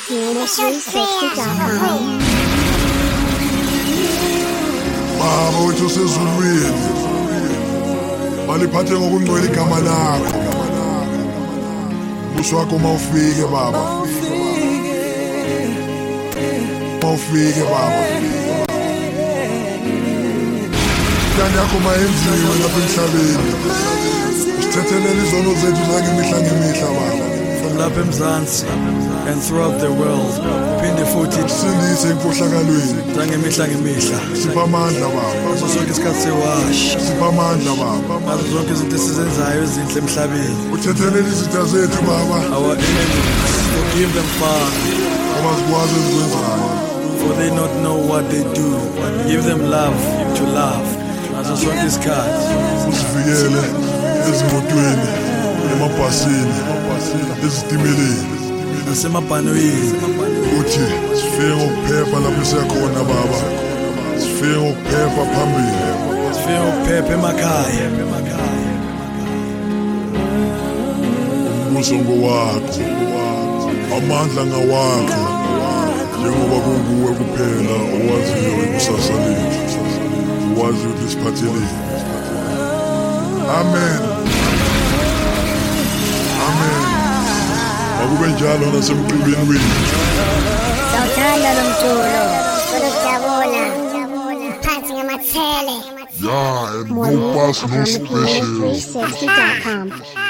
www.sexy.com. Baba wethu sezulwini baliphathe ngokungcwele igama lakho ubuso wakho mawufike baba mawufike baba Ngani yakho mayenziwe lapha emhlabeni usithethelele izono zethu zangemihla ngemihla baba from lapha eMzansi and throughout the world phinde futhi sindise imfohlakalweni zangemihla ngemihla sipha amandla baba ngaso sonke isikhathi sewash sipha amandla baba ngaso zonke izinto esizenzayo ezinhle emhlabeni uthethelele izitha zethu baba our enemies forgive them Father ngoba sikwazi ezikwenzayo for they not know what they do give them love to love ngaso sonke isikhathi usivikele ezimotweni emabhasini ezitimeleni nasemabhanoyini uthi sifike ngokuphepha lapho siyakhona baba sifike ngokuphepha phambili sifike ngokuphepha emakhaya umbuso ngowakho amandla ngawakho njengoba kunguwe kuphela owaziyo ikusasa lethu owaziyo ukuthi siphatheleni amen amen akube njalo nasemculweni wethu Sawuthanda lo mculo solojabula phansi ngamathele yeah and no pass no special www.sexy.com.